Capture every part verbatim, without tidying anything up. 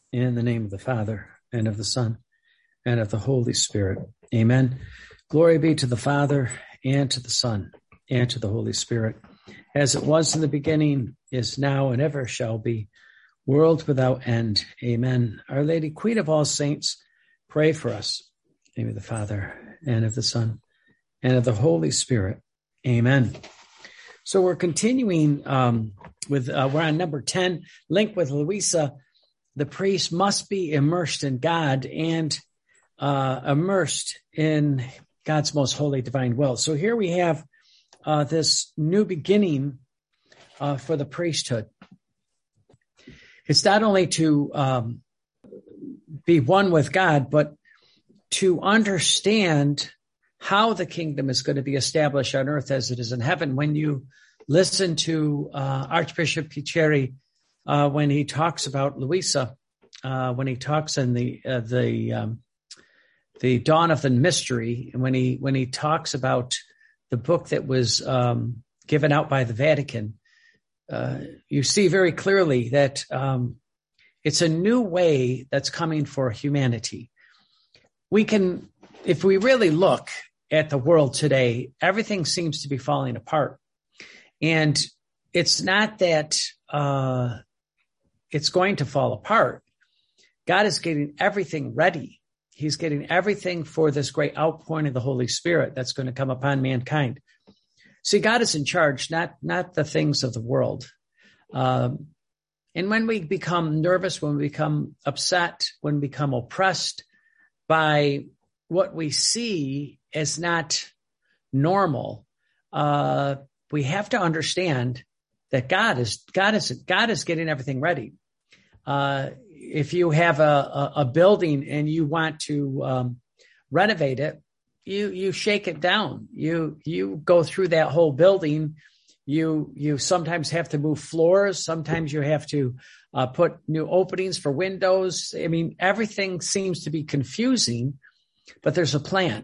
In the name of the Father, and of the Son, and of the Holy Spirit. Amen. Glory be to the Father, and to the Son, and to the Holy Spirit, as it was in the beginning, is now, and ever shall be, world without end. Amen. Our Lady, Queen of all saints, pray for us. In the name of the Father, and of the Son, and of the Holy Spirit. Amen. So we're continuing um, with, uh, we're on number ten, Link with Louisa. The priest must be immersed in God and uh, immersed in God's most holy divine will. So here we have uh, this new beginning uh, for the priesthood. It's not only to um, be one with God, but to understand how the kingdom is going to be established on earth as it is in heaven. When you listen to uh, Archbishop Picheri, Uh, when he talks about Louisa, uh, when he talks in the uh, the um, the dawn of the mystery, and when he when he talks about the book that was um, given out by the Vatican, uh, you see very clearly that um, it's a new way that's coming for humanity. We can, if we really look at the world today, everything seems to be falling apart, and it's not that. Uh, It's going to fall apart. God is getting everything ready. He's getting everything for this great outpouring of the Holy Spirit that's going to come upon mankind. See, God is in charge, not, not the things of the world. Um, and when we become nervous, when we become upset, when we become oppressed by what we see as not normal, uh, we have to understand that God is, God is, God is getting everything ready. Uh, if you have a, a, a building and you want to, um, renovate it, you, you shake it down. You, you go through that whole building. You, you sometimes have to move floors. Sometimes you have to, uh, put new openings for windows. I mean, everything seems to be confusing, but there's a plan.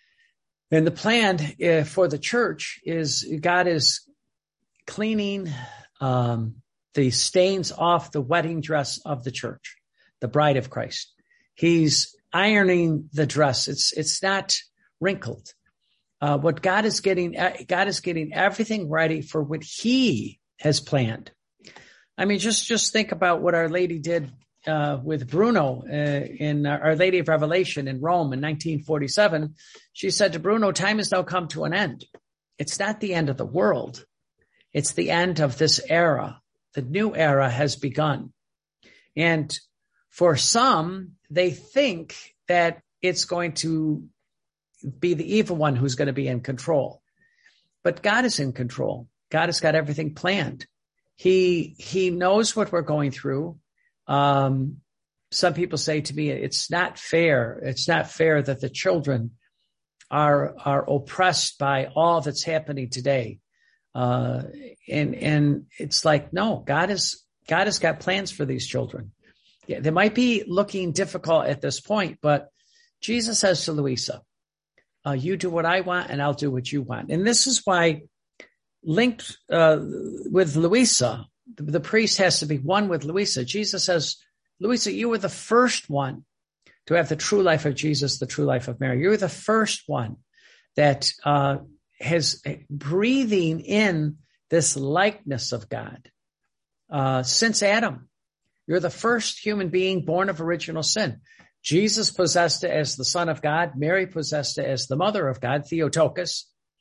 And the plan uh, for the church is God is cleaning um, the stains off the wedding dress of the church, the bride of Christ. He's ironing the dress. It's it's not wrinkled. Uh, what God is getting, God is getting everything ready for what He has planned. I mean, just just think about what Our Lady did uh, with Bruno uh, in Our Lady of Revelation in Rome in nineteen forty-seven. She said to Bruno, "Time has now come to an end. It's not the end of the world. It's the end of this era. The new era has begun." And for some, they think that it's going to be the evil one who's going to be in control. But God is in control. God has got everything planned. He, he knows what we're going through. Um, some people say to me, it's not fair. It's not fair that the children are, are oppressed by all that's happening today. Uh, and, and it's like, no, God is, God has got plans for these children. Yeah, they might be looking difficult at this point, but Jesus says to Louisa, uh, you do what I want and I'll do what you want. And this is why linked, uh, with Louisa, the, the priest has to be one with Louisa. Jesus says, Louisa, you were the first one to have the true life of Jesus, the true life of Mary. You were the first one that, uh, has breathing in this likeness of God, uh, since Adam. You're the first human being born of original sin. Jesus possessed it as the Son of God. Mary possessed it as the Mother of God, Theotokos.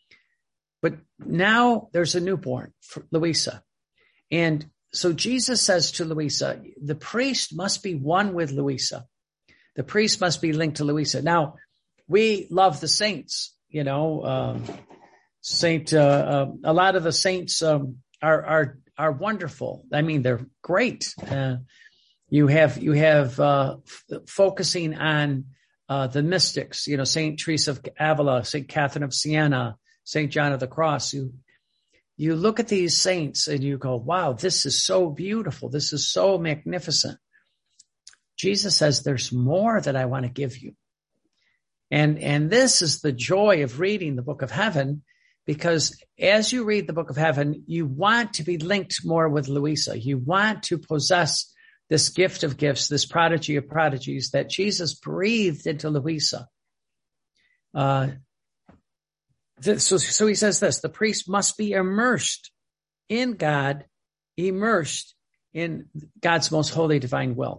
But now there's a newborn for Louisa. And so Jesus says to Louisa, the priest must be one with Louisa. The priest must be linked to Louisa. Now, we love the saints, you know, um, Saint, uh, uh, a lot of the saints, um, are, are, are wonderful. I mean, they're great. Uh, you have, you have, uh, f- focusing on, uh, the mystics, you know, Saint Teresa of Avila, Saint Catherine of Siena, Saint John of the Cross. You, you look at these saints and you go, wow, this is so beautiful. This is so magnificent. Jesus says, there's more that I want to give you. And, and this is the joy of reading the Book of Heaven, because as you read the Book of Heaven, you want to be linked more with Louisa. You want to possess this gift of gifts, this prodigy of prodigies that Jesus breathed into Louisa. Uh, th- so, so he says this, the priest must be immersed in God, immersed in God's most holy divine will.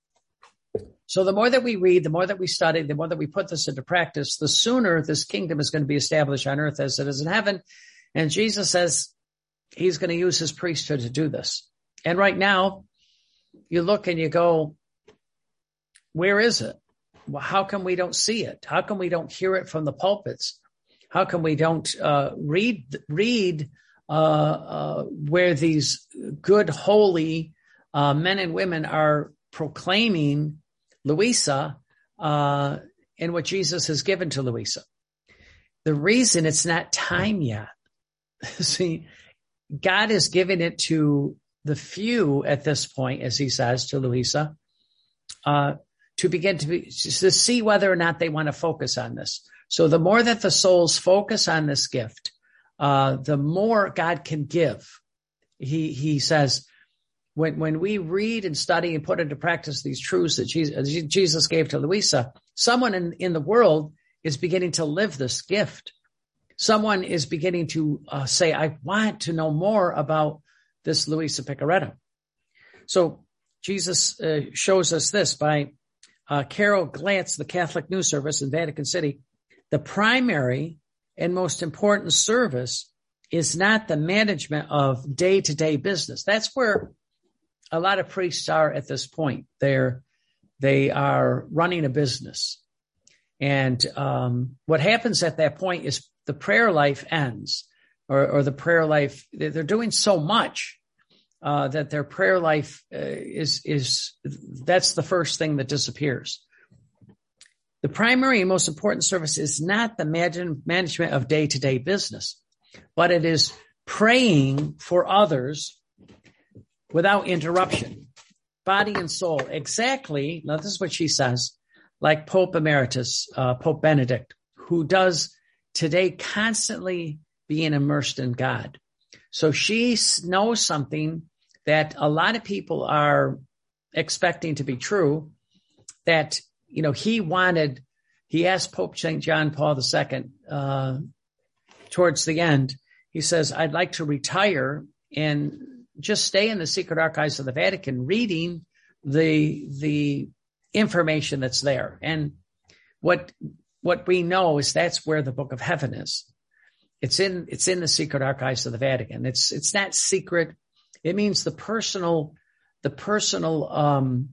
So the more that we read, the more that we study, the more that we put this into practice, the sooner this kingdom is going to be established on earth as it is in heaven. And Jesus says he's going to use his priesthood to do this. And right now, you look and you go, where is it? Well, how come we don't see it? How come we don't hear it from the pulpits? How come we don't uh, read read uh, uh, where these good, holy uh, men and women are proclaiming Louisa uh, and what Jesus has given to Louisa? The reason it's not time yet. See, God is giving it to the few at this point, as he says to Louisa, uh, to begin to be, to see whether or not they want to focus on this. So the more that the souls focus on this gift, uh, the more God can give. He, he says, when, when we read and study and put into practice these truths that Jesus, Jesus gave to Louisa, someone in, in the world is beginning to live this gift. Someone is beginning to uh, say, I want to know more about this Louisa Picaretta. So Jesus uh, shows us this by uh, Carol Glantz, the Catholic News Service in Vatican City. The primary and most important service is not the management of day-to-day business. That's where a lot of priests are at this point. They're, they are running a business. And um, what happens at that point is the prayer life ends, or, or the prayer life, they're doing so much uh, that their prayer life uh, is, is, that's the first thing that disappears. The primary and most important service is not the man- management of day-to-day business, but it is praying for others without interruption, body and soul. Exactly, now this is what she says, like Pope Emeritus, uh, Pope Benedict, who does today constantly being immersed in God. So she knows something that a lot of people are expecting to be true, that, you know, he wanted, he asked Pope Saint John Paul the Second, uh, towards the end, he says, I'd like to retire and just stay in the secret archives of the Vatican reading the, the information that's there. And what, what we know is that's where the Book of Heaven is. It's in, it's in the secret archives of the Vatican. It's, it's not secret. It means the personal, the personal, um,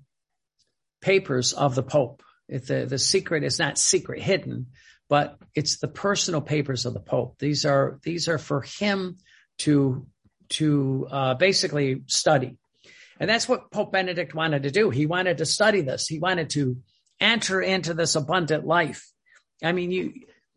papers of the Pope. If the, the secret is not secret hidden, but it's the personal papers of the Pope. These are, these are for him to, to, uh, basically study. And that's what Pope Benedict wanted to do. He wanted to study this. He wanted to enter into this abundant life. I mean, you,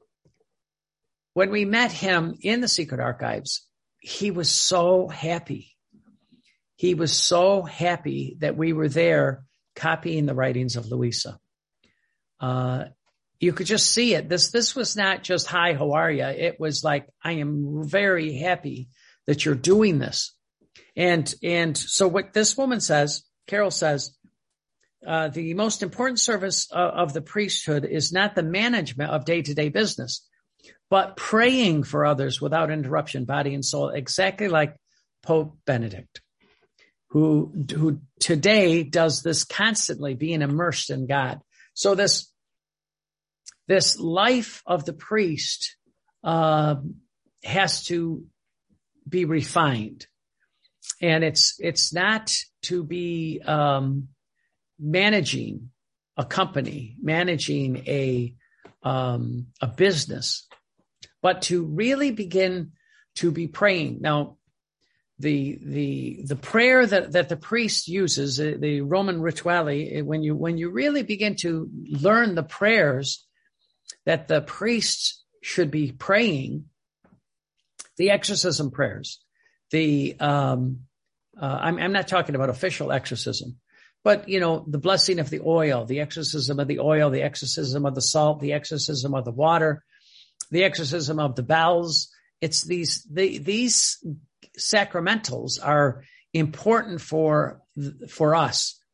when we met him in the secret archives, he was so happy. He was so happy that we were there copying the writings of Louisa. Uh, you could just see it. This, this was not just, hi, how are you? It was like, I am very happy that you're doing this. And, and so what this woman says, Carol says, uh, the most important service of, of the priesthood is not the management of day-to-day business, but praying for others without interruption, body and soul, exactly like Pope Benedict, who, who today does this constantly, being immersed in God. So this, this life of the priest, uh, has to be refined. And it's, it's not to be, um, managing a company, managing a, um, a business, but to really begin to be praying. Now, the, the, the prayer that, that the priest uses, the Roman Rituale, when you, when you really begin to learn the prayers that the priests should be praying, the exorcism prayers, the, um, uh, I'm, I'm not talking about official exorcism, but, you know, the blessing of the oil, the exorcism of the oil, the exorcism of the salt, the exorcism of the water, the exorcism of the bells. It's these, the, these sacramentals are important for, for us.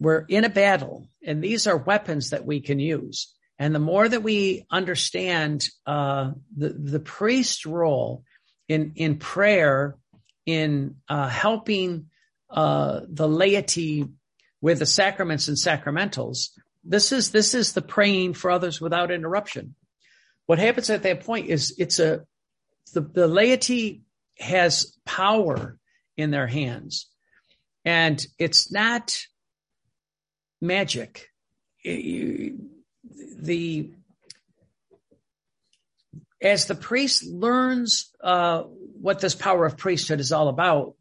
we're in a battle, and these are weapons that we can use. And the more that we understand uh, the, the priest's role in, in prayer, in uh, helping uh, the laity with the sacraments and sacramentals, this is this is the praying for others without interruption. What happens at that point is it's a the, the laity has power in their hands, and it's not magic. It, the as the priest learns uh, what this power of priesthood is all about,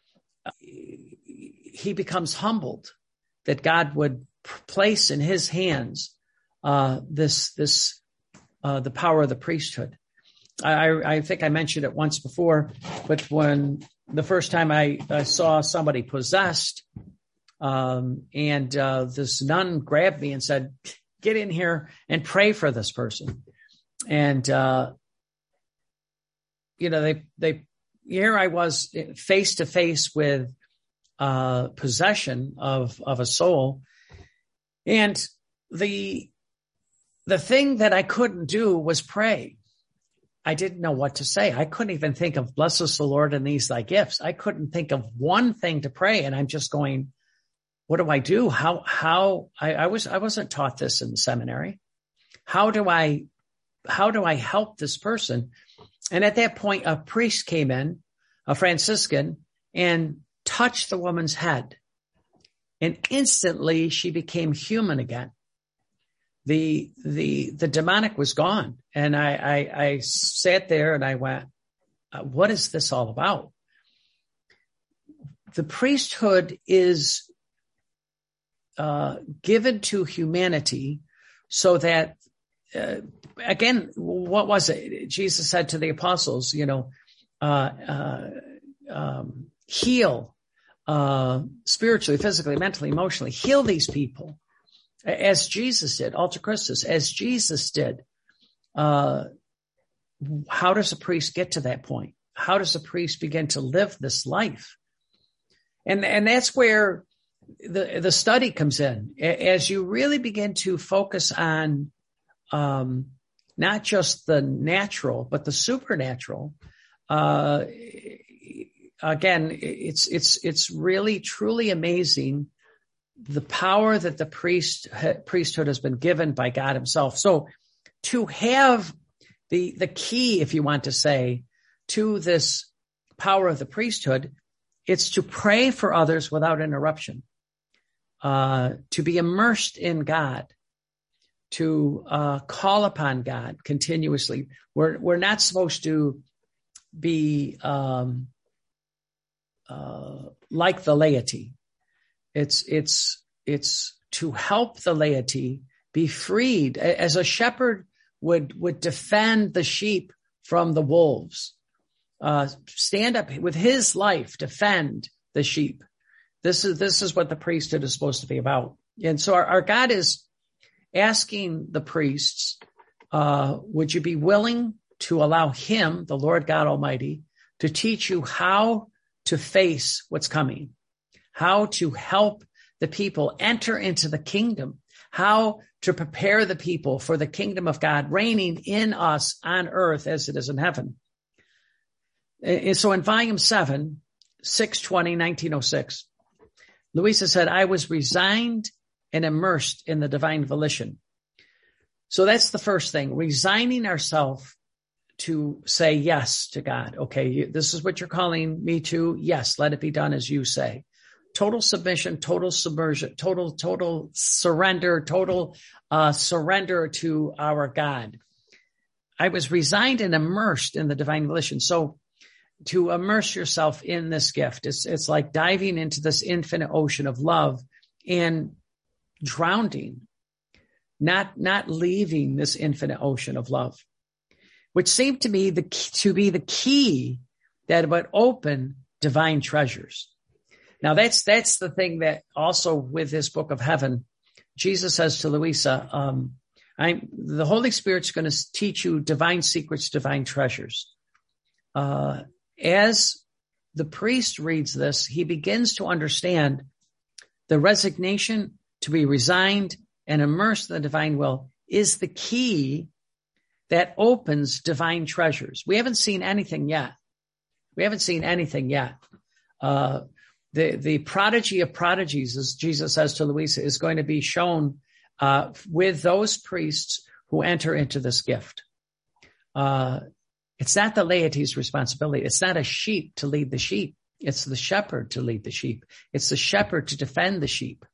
he becomes humbled that God would place in his hands uh, this this uh, the power of the priesthood. I, I think I mentioned it once before, but when the first time I, I saw somebody possessed, um, and uh, this nun grabbed me and said, "Get in here and pray for this person." And uh, you know, they they here I was face to face with uh, possession of of a soul, and the the thing that I couldn't do was pray. I didn't know what to say. I couldn't even think of "Bless us, the Lord, and these thy gifts." I couldn't think of one thing to pray, and I'm just going, what do I do? How how I, I was I wasn't taught this in the seminary. How do I how do I help this person? And at that point, a priest came in, a Franciscan, and touched the woman's head, and instantly she became human again. The the the demonic was gone, and I I, I sat there and I went, "What is this all about?" The priesthood is uh, given to humanity so that, uh, again, what was it? Jesus said to the apostles, you know, uh, uh, um, heal uh, spiritually, physically, mentally, emotionally, heal these people. As Jesus did, alter Christus, as Jesus did. Uh, how does a priest get to that point? How does a priest begin to live this life? And, and that's where the, the study comes in. As you really begin to focus on, um, not just the natural, but the supernatural, uh, again, it's, it's, it's really truly amazing the power that the priest priesthood has been given by God himself. So to have the, the key, if you want to say, to this power of the priesthood, it's to pray for others without interruption, uh, to be immersed in God, to uh, call upon God continuously. We're, we're not supposed to be um, uh, like the laity. It's, it's, it's to help the laity be freed as a shepherd would, would defend the sheep from the wolves, uh, stand up with his life, defend the sheep. This is, this is what the priesthood is supposed to be about. And so our, our God is asking the priests, uh, would you be willing to allow him, the Lord God Almighty, to teach you how to face what's coming? How to help the people enter into the kingdom, how to prepare the people for the kingdom of God reigning in us on earth as it is in heaven. And so in volume seven, six twenty, nineteen oh six, Louisa said, I was resigned and immersed in the divine volition. So that's the first thing, resigning ourselves to say yes to God. Okay, this is what you're calling me to. Yes, let it be done as you say. Total submission, total submersion, total, total surrender, total uh, surrender to our God. I was resigned and immersed in the divine volition. So to immerse yourself in this gift, it's, it's like diving into this infinite ocean of love and drowning, not, not leaving this infinite ocean of love, which seemed to me the, to be the key that would open divine treasures. Now that's, that's the thing that also with this book of heaven, Jesus says to Louisa, um, I'm, the Holy Spirit's going to teach you divine secrets, divine treasures. Uh, as the priest reads this, he begins to understand the resignation to be resigned and immersed in the divine will is the key that opens divine treasures. We haven't seen anything yet. We haven't seen anything yet. Uh, the, the prodigy of prodigies, as Jesus says to Louisa, is going to be shown uh, with those priests who enter into this gift. Uh, it's not the laity's responsibility. It's not a sheep to lead the sheep. It's the shepherd to lead the sheep. It's the shepherd to defend the sheep.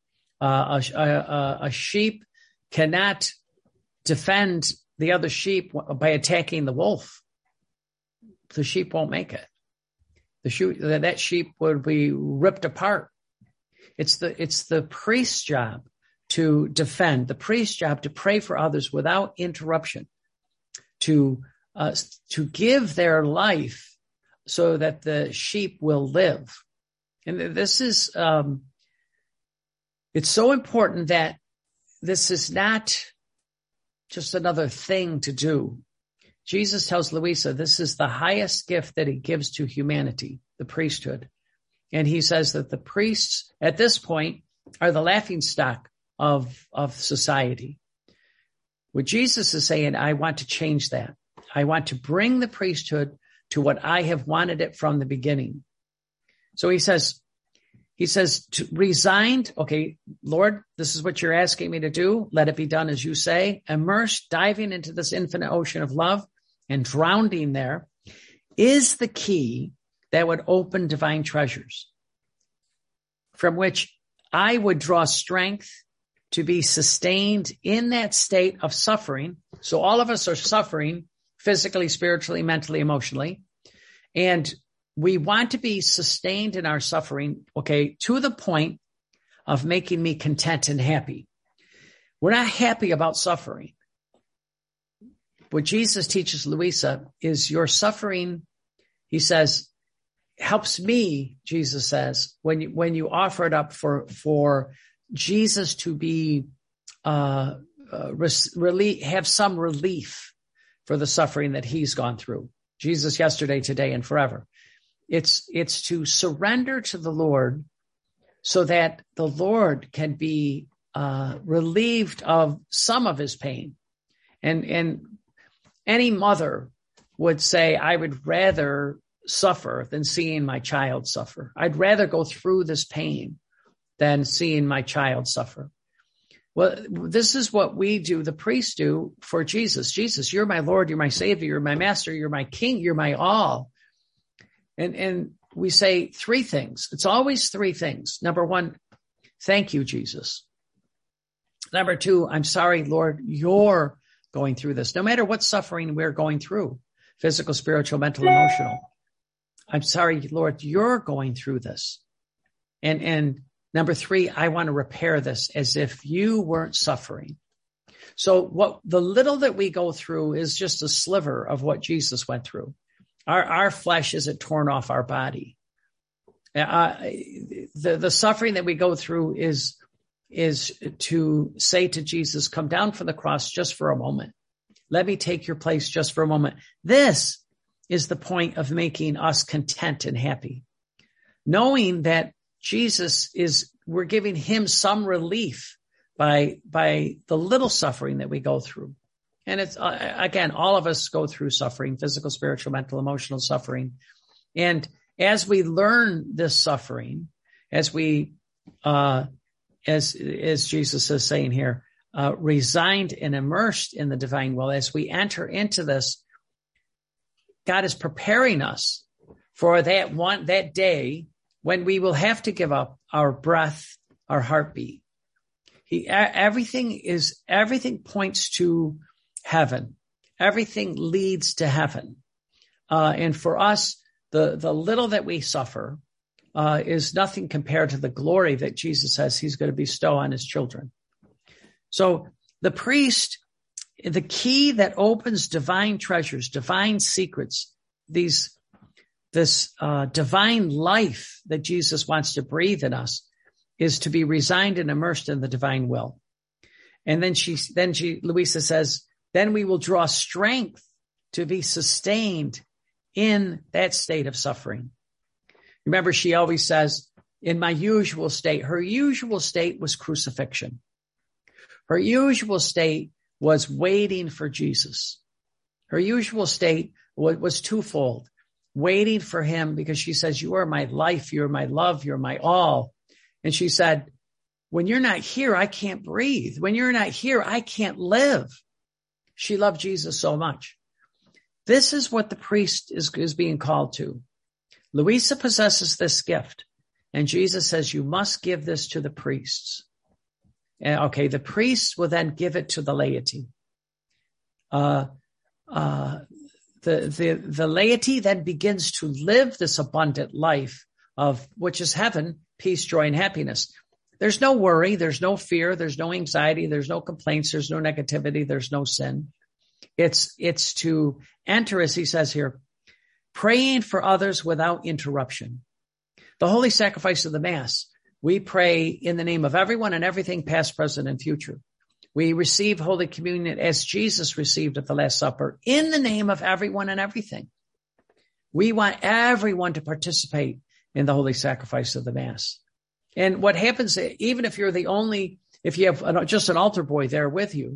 Uh, a, a, a sheep cannot defend the other sheep by attacking the wolf. The sheep won't make it. The sheep, that sheep would be ripped apart. It's the, it's the priest's job to defend, the priest's job to pray for others without interruption, to, uh, to give their life so that the sheep will live. And this is, um, it's so important that this is not just another thing to do. Jesus tells Louisa this is the highest gift that he gives to humanity, the priesthood. And he says that the priests at this point are the laughingstock of, of society. What Jesus is saying, I want to change that. I want to bring the priesthood to what I have wanted it from the beginning. So he says, he says, to resigned, okay, Lord, this is what you're asking me to do. Let it be done as you say. Immersed, diving into this infinite ocean of love and drowning there is the key that would open divine treasures from which I would draw strength to be sustained in that state of suffering. So all of us are suffering physically, spiritually, mentally, emotionally. And we want to be sustained in our suffering, okay, to the point of making me content and happy. We're not happy about suffering. What Jesus teaches Louisa is your suffering, he says, helps me, Jesus says, when you, when you offer it up for, for Jesus to be, uh, uh really have some relief for the suffering that he's gone through. Jesus yesterday, today, and forever. It's, it's to surrender to the Lord so that the Lord can be, uh, relieved of some of his pain. And, and any mother would say, I would rather suffer than seeing my child suffer. I'd rather go through this pain than seeing my child suffer. Well, this is what we do, the priests do for Jesus. Jesus, you're my Lord, you're my Savior, you're my Master, you're my King, you're my all. And, and we say three things. It's always three things. Number one, thank you, Jesus. Number two, I'm sorry, Lord, you're going through this. No matter what suffering we're going through, physical, spiritual, mental, emotional. I'm sorry, Lord, you're going through this. And, and number three, I want to repair this as if you weren't suffering. So what the little that we go through is just a sliver of what Jesus went through. Our, our flesh isn't torn off our body. Uh, the, the suffering that we go through is, is to say to Jesus, come down from the cross just for a moment. Let me take your place just for a moment. This is the point of making us content and happy. Knowing that Jesus is, we're giving him some relief by, by the little suffering that we go through. And it's, uh, again, all of us go through suffering, physical, spiritual, mental, emotional suffering. And as we learn this suffering, as we, uh, as, as Jesus is saying here, uh, resigned and immersed in the divine will, as we enter into this, God is preparing us for that one, that day when we will have to give up our breath, our heartbeat. He, everything is, everything points to heaven. Everything leads to heaven. Uh, and for us, the, the little that we suffer, uh, is nothing compared to the glory that Jesus says he's going to bestow on his children. So the priest, the key that opens divine treasures, divine secrets, these, this, uh, divine life that Jesus wants to breathe in us is to be resigned and immersed in the divine will. And then she, then she, Louisa says, then we will draw strength to be sustained in that state of suffering. Remember, she always says, in my usual state. Her usual state was crucifixion. Her usual state was waiting for Jesus. Her usual state was, was twofold, waiting for him because she says, you are my life, you're my love, you're my all. And she said, when you're not here, I can't breathe. When you're not here, I can't live. She loved Jesus so much. This is what the priest is, is being called to. Louisa possesses this gift, and Jesus says, you must give this to the priests. And, okay, the priests will then give it to the laity. Uh, uh, the, the, the laity then begins to live this abundant life of, which is heaven, peace, joy, and happiness. There's no worry. There's no fear. There's no anxiety. There's no complaints. There's no negativity. There's no sin. It's, it's to enter, as he says here, praying for others without interruption. The holy sacrifice of the Mass, we pray in the name of everyone and everything, past, present, and future. We receive Holy Communion as Jesus received at the Last Supper in the name of everyone and everything. We want everyone to participate in the holy sacrifice of the Mass. And what happens, even if you're the only, if you have an, just an altar boy there with you,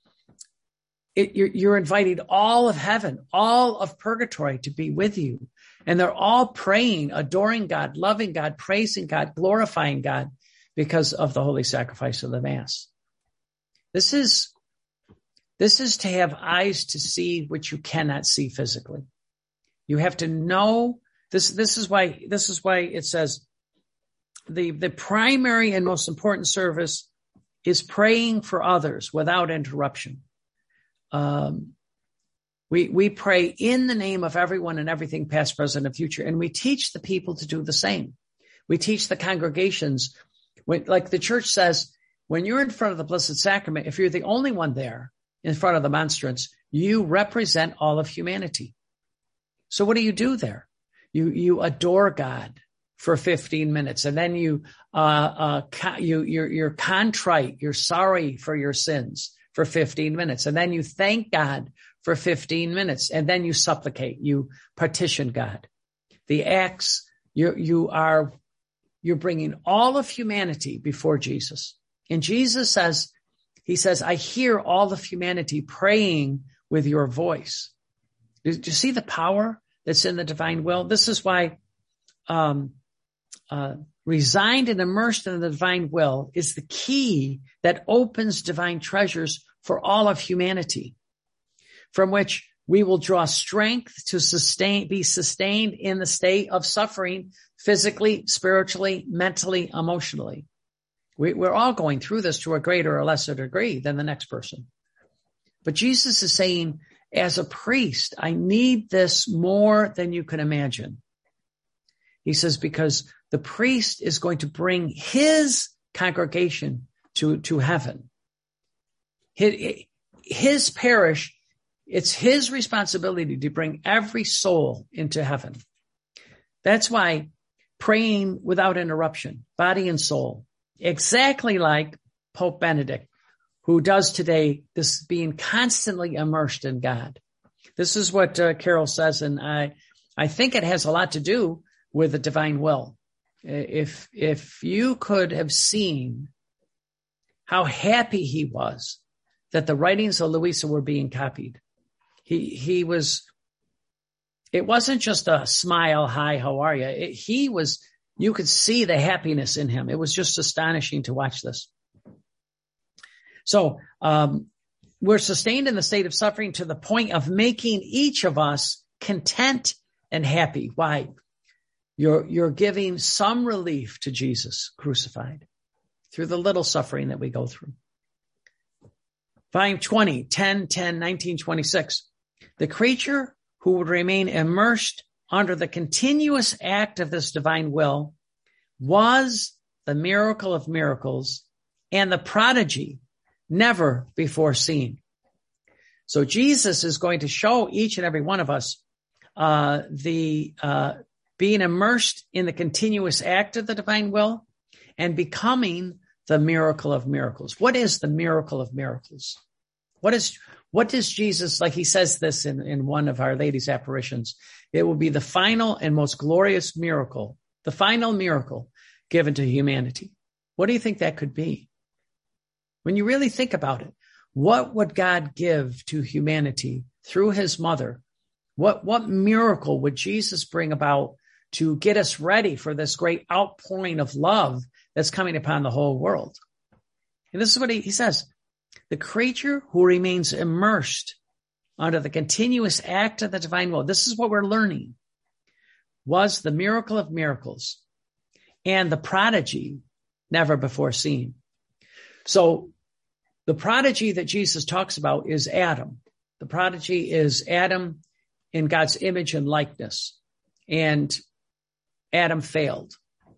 it, you're, you're inviting all of heaven, all of purgatory to be with you. And they're all praying, adoring God, loving God, praising God, glorifying God because of the holy sacrifice of the Mass. This is, this is to have eyes to see what you cannot see physically. You have to know this. This is why, this is why it says the, the primary and most important service is praying for others without interruption. Um, we, we pray in the name of everyone and everything, past, present, and future. And we teach the people to do the same. We teach the congregations, when, like the church says, when you're in front of the Blessed Sacrament, if you're the only one there in front of the monstrance, you represent all of humanity. So what do you do there? You, you adore God for fifteen minutes, and then you, uh, uh, you, you're, you're contrite, you're sorry for your sins for fifteen minutes, and then you thank God for fifteen minutes, and then you supplicate, you petition God. The acts, you, you are, you're bringing all of humanity before Jesus. And Jesus says, he says, I hear all of humanity praying with your voice. Do, do you see the power that's in the divine will? This is why, um, uh, resigned and immersed in the divine will is the key that opens divine treasures for all of humanity, from which we will draw strength to sustain, be sustained in the state of suffering, physically, spiritually, mentally, emotionally. We, we're all going through this to a greater or lesser degree than the next person. But Jesus is saying, as a priest, I need this more than you can imagine. He says, because the priest is going to bring his congregation to, to heaven. His, his parish, it's his responsibility to bring every soul into heaven. That's why praying without interruption, body and soul, exactly like Pope Benedict, who does today this, being constantly immersed in God. This is what uh, Carol says, and I, I think it has a lot to do with the divine will. If, if you could have seen how happy he was that the writings of Louisa were being copied. He, he was, it wasn't just a smile, hi, how are you? It, he was, you could see the happiness in him. It was just astonishing to watch this. So, um, we're sustained in the state of suffering to the point of making each of us content and happy. Why? You're, you're giving some relief to Jesus crucified through the little suffering that we go through. Volume twenty, ten, ten, nineteen, twenty-six. The creature who would remain immersed under the continuous act of this divine will was the miracle of miracles and the prodigy never before seen. So Jesus is going to show each and every one of us uh, the uh, being immersed in the continuous act of the divine will and becoming the miracle of miracles. What is the miracle of miracles? What is, what does Jesus, like he says this in, in one of Our Lady's apparitions, it will be the final and most glorious miracle, the final miracle. given to humanity. What do you think that could be? When you really think about it, what would God give to humanity through his mother? What, what miracle would Jesus bring about to get us ready for this great outpouring of love that's coming upon the whole world? And this is what he, he says. The creature who remains immersed under the continuous act of the divine will, this is what we're learning, was the miracle of miracles and the prodigy never before seen. So the prodigy that Jesus talks about is Adam. The prodigy is Adam in God's image and likeness. And Adam failed.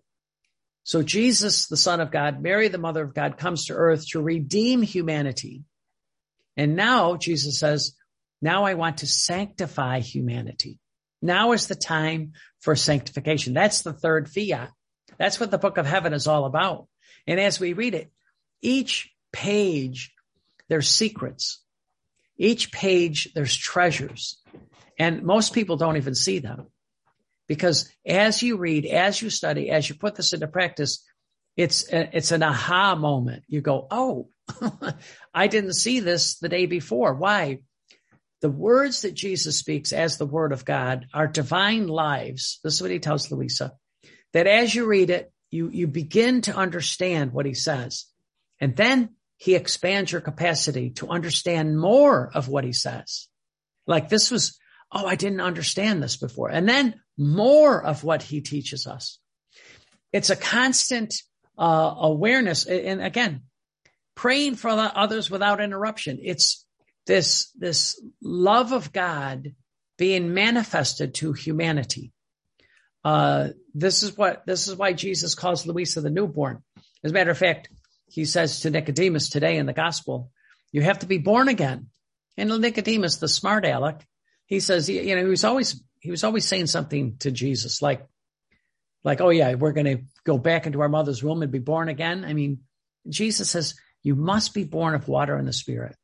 So Jesus, the Son of God, Mary, the Mother of God, comes to earth to redeem humanity. And now Jesus says, now I want to sanctify humanity. Now is the time for sanctification. That's the third fiat. That's what the book of heaven is all about. And as we read it, each page, there's secrets. Each page, there's treasures. And most people don't even see them. Because as you read, as you study, as you put this into practice, it's a, it's an aha moment. You go, oh, I didn't see this the day before. Why? The words that Jesus speaks as the word of God are divine lives. This is what he tells Louisa, that as you read it, you, you begin to understand what he says. And then he expands your capacity to understand more of what he says. Like this was, oh, I didn't understand this before. And then more of what he teaches us. It's a constant uh, awareness. And again, praying for others without interruption. It's this, this love of God being manifested to humanity. Uh, this is what, this is why Jesus calls Louisa the newborn. As a matter of fact, he says to Nicodemus today in the gospel, you have to be born again. And Nicodemus, the smart aleck, he says, you know, he was always, he was always saying something to Jesus, like, like, oh yeah, we're going to go back into our mother's womb and be born again. I mean, Jesus says, you must be born of water and the Spirit.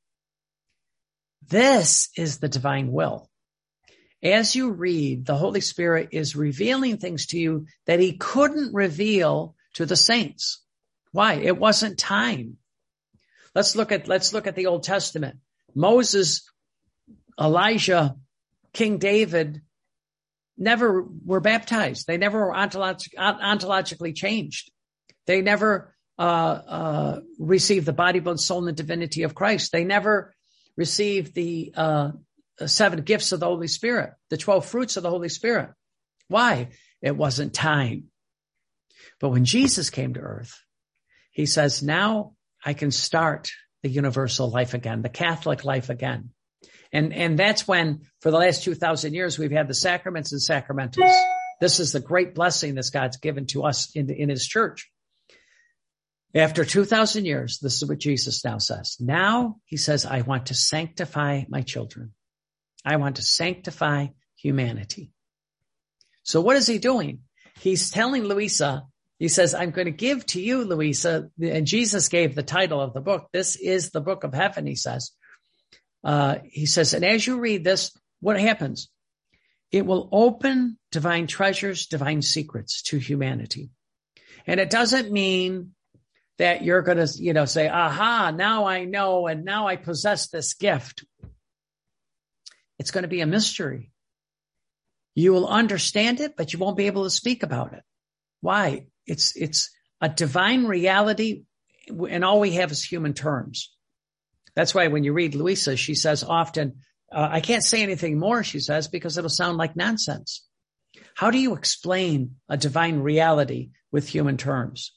This is the divine will. As you read, the Holy Spirit is revealing things to you that he couldn't reveal to the saints. Why? It wasn't time. Let's look at, let's look at the Old Testament. Moses, Elijah, King David never were baptized. They never were ontolog- ontologically changed. They never uh, uh, received the body, blood, soul, and divinity of Christ. They never received the uh, seven gifts of the Holy Spirit, the twelve fruits of the Holy Spirit. Why? It wasn't time. But when Jesus came to earth, he says, now I can start the universal life again, the Catholic life again. And, and that's when, for the last two thousand years, we've had the sacraments and sacramentals. This is the great blessing that God's given to us in, in his church. After two thousand years, this is what Jesus now says. Now he says, I want to sanctify my children. I want to sanctify humanity. So what is he doing? He's telling Louisa, he says, I'm going to give to you, Louisa, and Jesus gave the title of the book. This is the book of heaven, he says. Uh, he says, and as you read this, what happens? It will open divine treasures, divine secrets to humanity. And it doesn't mean that you're going to, you know, say, aha, now I know, and now I possess this gift. It's going to be a mystery. You will understand it, but you won't be able to speak about it. Why? It's, it's a divine reality, and all we have is human terms. That's why when you read Louisa, she says often, uh, I can't say anything more, she says, because it'll sound like nonsense. How do you explain a divine reality with human terms?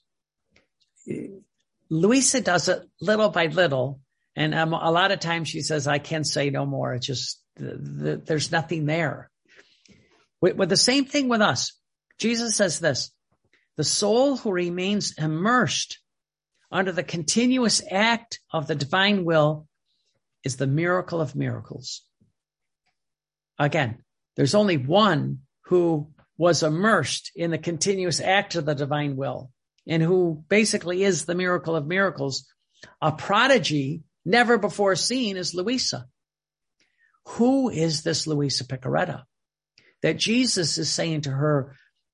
Louisa does it little by little, and um, a lot of times she says, I can say no more. It's just, the, the, there's nothing there. With, with the same thing with us, Jesus says this, the soul who remains immersed under the continuous act of the divine will is the miracle of miracles. Again, there's only one who was immersed in the continuous act of the divine will and who basically is the miracle of miracles. A prodigy never before seen is Louisa. Who is this Louisa Picaretta? That Jesus is saying to her,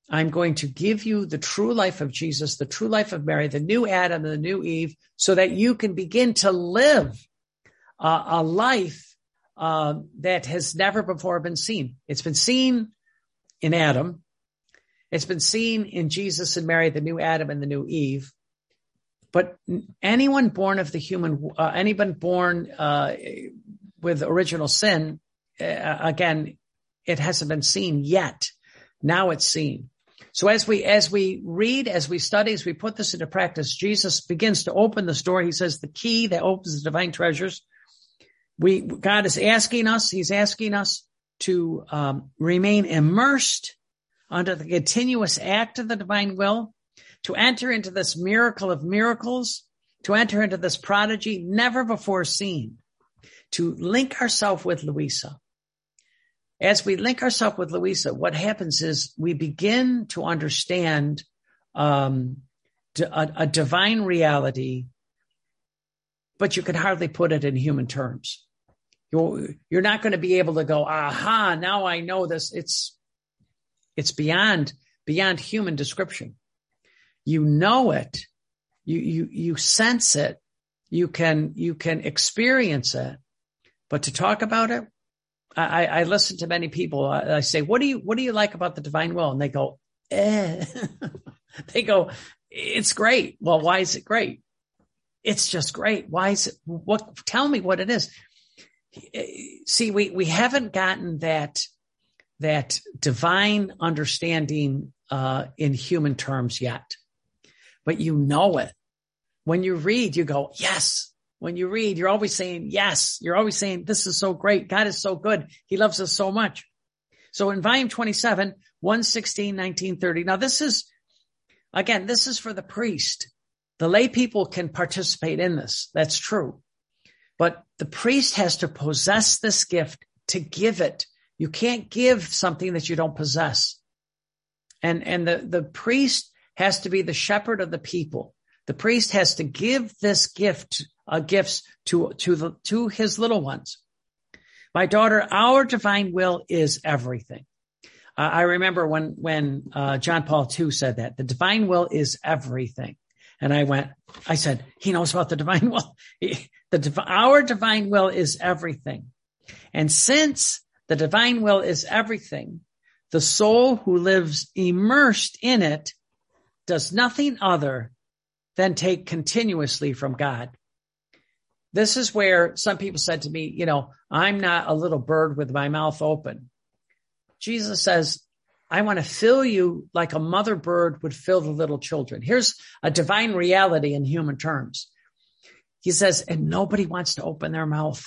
I'm going to give you the true life of Jesus, the true life of Mary, the new Adam, the new Eve, so that you can begin to live uh, a life uh, that has never before been seen. It's been seen in Adam. It's been seen in Jesus and Mary, the new Adam and the new Eve. But anyone born of the human, uh, anyone born uh, with original sin, uh, again, it hasn't been seen yet. Now it's seen. So as we, as we read, as we study, as we put this into practice, Jesus begins to open this door. He says the key that opens the divine treasures. We, God is asking us, he's asking us to um, remain immersed under the continuous act of the divine will, to enter into this miracle of miracles, to enter into this prodigy never before seen, to link ourselves with Louisa. As we link ourselves with Louisa, what happens is we begin to understand um, a, a divine reality, but you can hardly put it in human terms. You're, you're not going to be able to go, aha, now I know this. It's, it's beyond, beyond human description. You know it. You, you, you sense it. You can, you can experience it, but to talk about it, I, I listen to many people. I say, what do you, what do you like about the divine will? And they go, eh. They go, it's great. Well, why is it great? It's just great. Why is it? What? Tell me what it is. See, we, we haven't gotten that, that divine understanding, uh, in human terms yet, but you know it. When you read, you go, yes. When you read, you're always saying, yes. You're always saying, this is so great. God is so good. He loves us so much. So in volume twenty-seven, one sixteen, nineteen thirty. Now this is, again, this is for the priest. The lay people can participate in this. That's true. But the priest has to possess this gift to give it. You can't give something that you don't possess. And, and the, the priest has to be the shepherd of the people. The priest has to give this gift Uh, gifts to, to the, to his little ones. My daughter, our divine will is everything. Uh, I remember when, when, uh, John Paul the Second said that the divine will is everything. And I went, I said, he knows about the divine will. the, our divine will is everything. And since the divine will is everything, the soul who lives immersed in it does nothing other than take continuously from God. This is where some people said to me, you know, I'm not a little bird with my mouth open. Jesus says, I want to fill you like a mother bird would fill the little children. Here's a divine reality in human terms. He says, and nobody wants to open their mouth.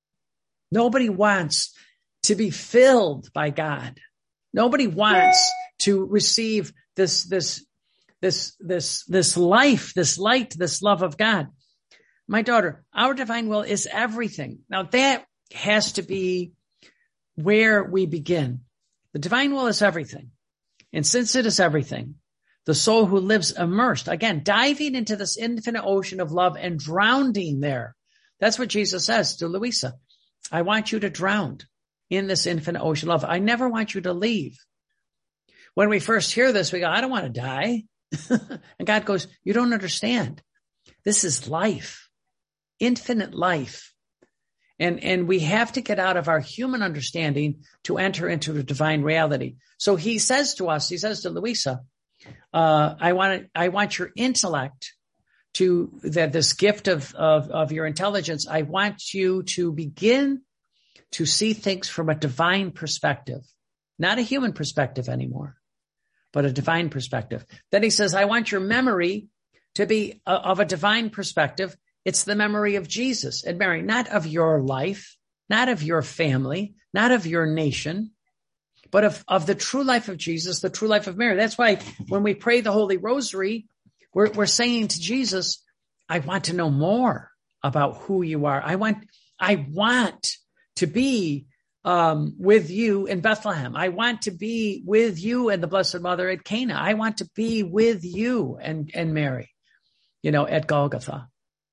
Nobody wants to be filled by God. Nobody wants to receive this, this, this, this, this life, this light, this love of God. My daughter, our divine will is everything. Now that has to be where we begin. The divine will is everything. And since it is everything, the soul who lives immersed, again, diving into this infinite ocean of love and drowning there. That's what Jesus says to Louisa. I want you to drown in this infinite ocean of love. I never want you to leave. When we first hear this, we go, I don't want to die. And God goes, you don't understand. This is life. Infinite life. And, and we have to get out of our human understanding to enter into the divine reality. So he says to us, he says to Louisa, uh, I want to, I want your intellect to that this gift of, of, of your intelligence. I want you to begin to see things from a divine perspective, not a human perspective anymore, but a divine perspective. Then he says, I want your memory to be a, of a divine perspective. It's the memory of Jesus and Mary, not of your life, not of your family, not of your nation, but of, of the true life of Jesus, the true life of Mary. That's why when we pray the Holy Rosary, we're, we're saying to Jesus, I want to know more about who you are. I want, I want to be um, with you in Bethlehem. I want to be with you and the Blessed Mother at Cana. I want to be with you and, and Mary, you know, at Golgotha.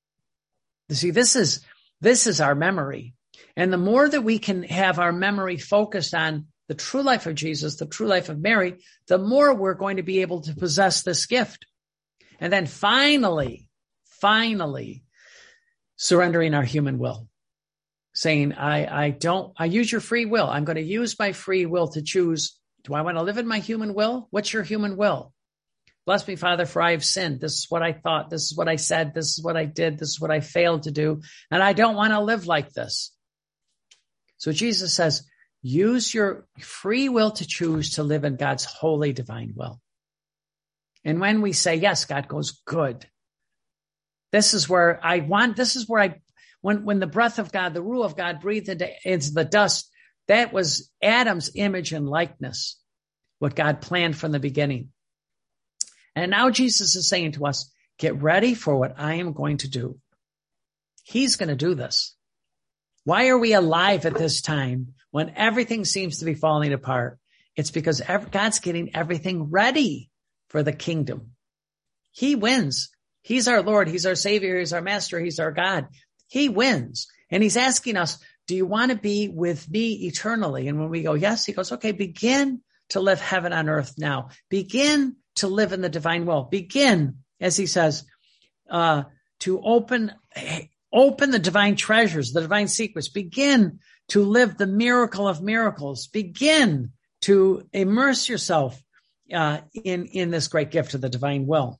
You see, this is, this is our memory. And the more that we can have our memory focused on the true life of Jesus, the true life of Mary, the more we're going to be able to possess this gift. And then finally, finally, surrendering our human will. Saying, I, I don't, I use your free will. I'm going to use my free will to choose. Do I want to live in my human will? What's your human will? Bless me, Father, for I have sinned. This is what I thought. This is what I said. This is what I did. This is what I failed to do. And I don't want to live like this. So Jesus says, use your free will to choose to live in God's holy divine will. And when we say yes, God goes, good. This is where I want, this is where I, when, when the breath of God, the ruah of God breathed into, into the dust, that was Adam's image and likeness, what God planned from the beginning. And now Jesus is saying to us, get ready for what I am going to do. He's going to do this. Why are we alive at this time when everything seems to be falling apart? It's because God's getting everything ready for the kingdom. He wins. He's our Lord. He's our Savior. He's our Master. He's our God. He wins. And he's asking us, do you want to be with me eternally? And when we go, yes, he goes, okay, begin to live heaven on earth now. Begin to live in the divine will. Begin, as he says, uh, to open, open the divine treasures, the divine secrets. Begin to live the miracle of miracles. Begin to immerse yourself uh, in, in this great gift of the divine will.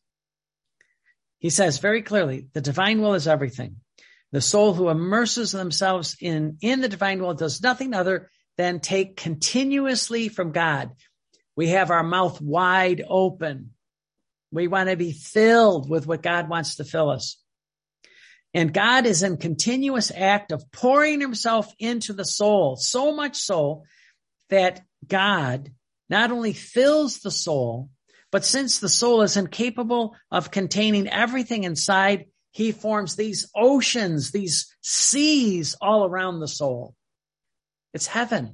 He says very clearly, the divine will is everything. The soul who immerses themselves in, in the divine will does nothing other than take continuously from God. We have our mouth wide open. We want to be filled with what God wants to fill us. And God is in continuous act of pouring himself into the soul, so much so that God not only fills the soul, but since the soul is incapable of containing everything inside, he forms these oceans, these seas all around the soul. It's heaven.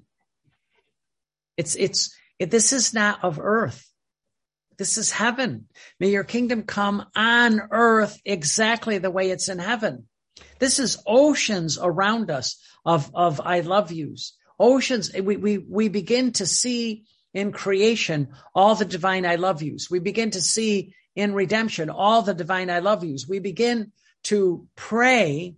It's, it's, it, this is not of earth. This is heaven. May your kingdom come on earth exactly the way it's in heaven. This is oceans around us of, of I love yous. Oceans, we, we, we begin to see in creation all the divine I love yous. We begin to see in redemption all the divine I love yous. We begin to pray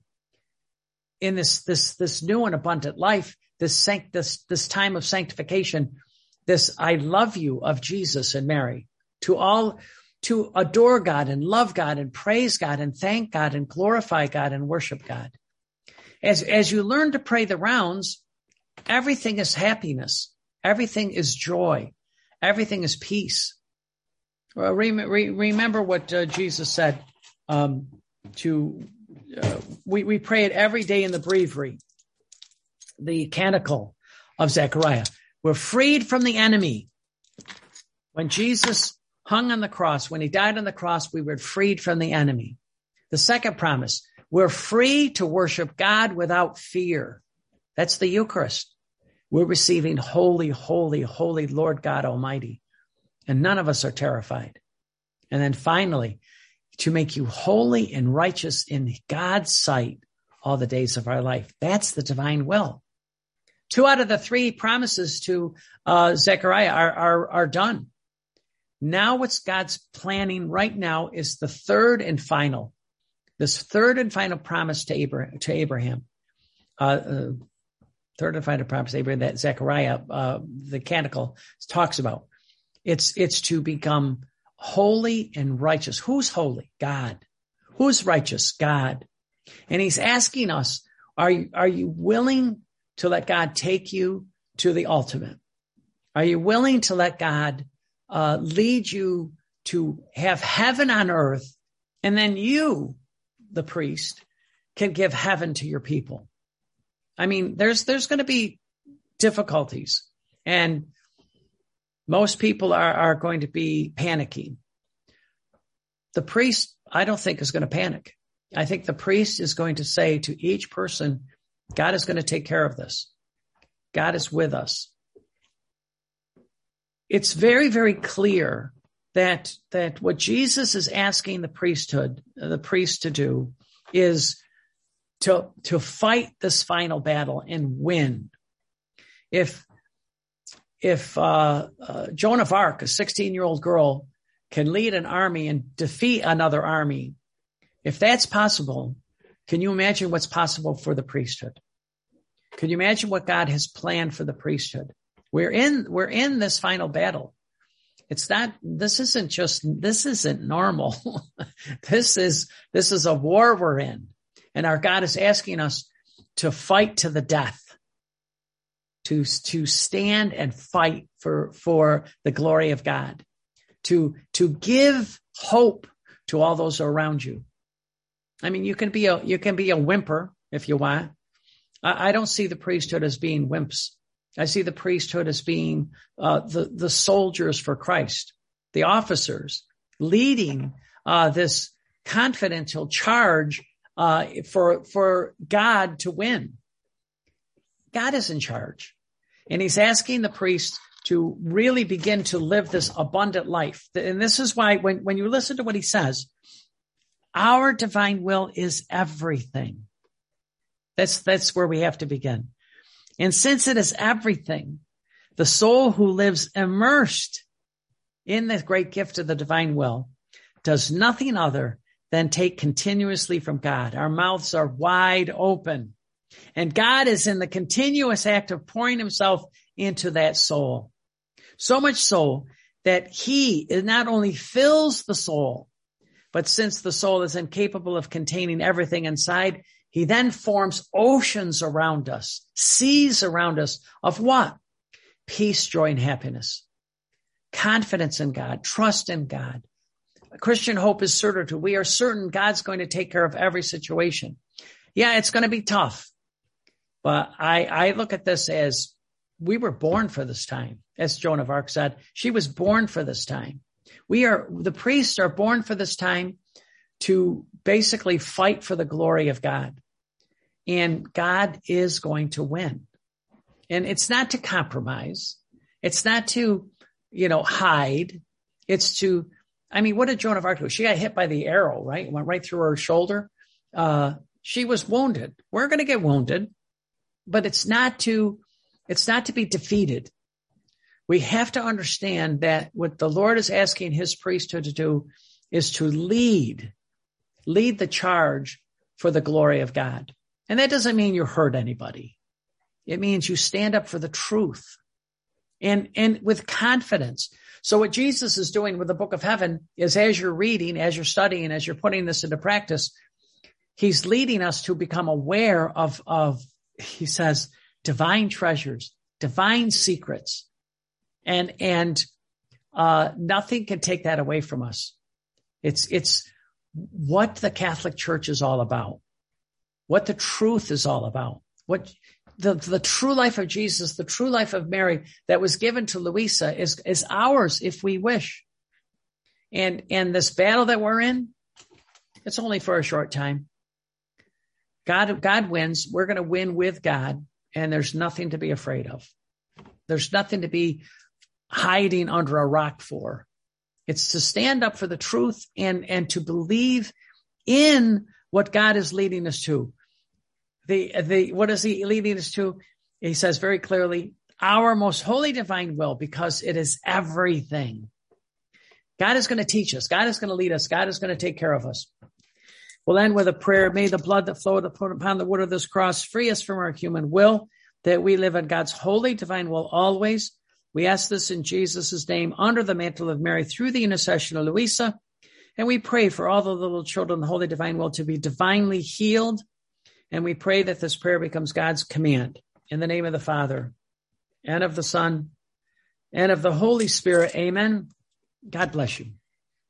in this, this, this new and abundant life, this, sanct, this, this time of sanctification, this I love you of Jesus and Mary, to all, to adore God and love God and praise God and thank God and glorify God and worship God. As, as you learn to pray the rounds, everything is happiness. Everything is joy. Everything is peace. Well, re- re- remember what uh, Jesus said, um, to, uh, we, we pray it every day in the breviary, the canticle of Zechariah. We're freed from the enemy. When Jesus hung on the cross, when he died on the cross, we were freed from the enemy. The second promise, we're free to worship God without fear. That's the Eucharist. We're receiving holy, holy, holy Lord God Almighty. And none of us are terrified. And then finally, to make you holy and righteous in God's sight all the days of our life. That's the divine will. Two out of the three promises to uh, Zechariah are, are, are done. Now what's God's planning right now is the third and final, this third and final promise to Abraham, to Abraham. Uh, uh, third and final promise to Abraham that Zechariah, uh, the canticle, talks about. It's, it's to become holy and righteous. Who's holy? God. Who's righteous? God. And he's asking us, are you, are you willing to let God take you to the ultimate? Are you willing to let God uh, lead you to have heaven on earth, and then you, the priest, can give heaven to your people? I mean, there's there's going to be difficulties, and most people are, are going to be panicking. The priest, I don't think, is going to panic. I think the priest is going to say to each person, God is going to take care of this. God is with us. It's very, very clear that, that what Jesus is asking the priesthood, the priest to do is to, to fight this final battle and win. If, if uh, uh, Joan of Arc, a sixteen-year-old girl, can lead an army and defeat another army, if that's possible, can you imagine what's possible for the priesthood? Can you imagine what God has planned for the priesthood? We're in, we're in this final battle. It's not, this isn't just, this isn't normal. This is, this is a war we're in. And our God is asking us to fight to the death, to, to stand and fight for, for the glory of God, to, to give hope to all those around you. I mean, you can be a, you can be a whimper if you want. I, I don't see the priesthood as being wimps. I see the priesthood as being uh, the, the soldiers for Christ, the officers leading uh, this confidential charge uh, for, for God to win. God is in charge. And he's asking the priest to really begin to live this abundant life. And this is why when, when you listen to what he says, our divine will is everything. That's, that's where we have to begin. And since it is everything, the soul who lives immersed in the great gift of the divine will does nothing other than take continuously from God. Our mouths are wide open, and God is in the continuous act of pouring himself into that soul. So much so that he not only fills the soul, but since the soul is incapable of containing everything inside, he then forms oceans around us, seas around us of what? Peace, joy, and happiness. Confidence in God, trust in God. Christian hope is certitude. We are certain God's going to take care of every situation. Yeah, it's going to be tough. But I, I look at this as we were born for this time. As Joan of Arc said, she was born for this time. We are, the priests are born for this time to basically fight for the glory of God. And God is going to win. And it's not to compromise. It's not to, you know, hide. It's to, I mean, what did Joan of Arc do? She got hit by the arrow, right? It went right through her shoulder. Uh, she was wounded. We're going to get wounded, but it's not to, it's not to be defeated. We have to understand that what the Lord is asking his priesthood to do is to lead, lead the charge for the glory of God. And that doesn't mean you hurt anybody. It means you stand up for the truth and, and with confidence. So what Jesus is doing with the book of heaven is as you're reading, as you're studying, as you're putting this into practice, he's leading us to become aware of, of, he says, divine treasures, divine secrets. And, and, uh, nothing can take that away from us. It's, it's what the Catholic Church is all about, what the truth is all about, what the, the true life of Jesus, the true life of Mary that was given to Louisa is, is ours if we wish. And, and this battle that we're in, it's only for a short time. God, God wins. We're going to win with God, and there's nothing to be afraid of. There's nothing to be hiding under a rock for. It's to stand up for the truth and, and to believe in what God is leading us to. The, the, what is he leading us to? He says very clearly, our most holy divine will, because it is everything. God is going to teach us. God is going to lead us. God is going to take care of us. We'll end with a prayer. May the blood that flowed upon the wood of this cross free us from our human will, that we live in God's holy divine will always. We ask this in Jesus' name under the mantle of Mary through the intercession of Louisa. And we pray for all the little children, the holy divine will, to be divinely healed. And we pray that this prayer becomes God's command in the name of the Father and of the Son and of the Holy Spirit. Amen. God bless you.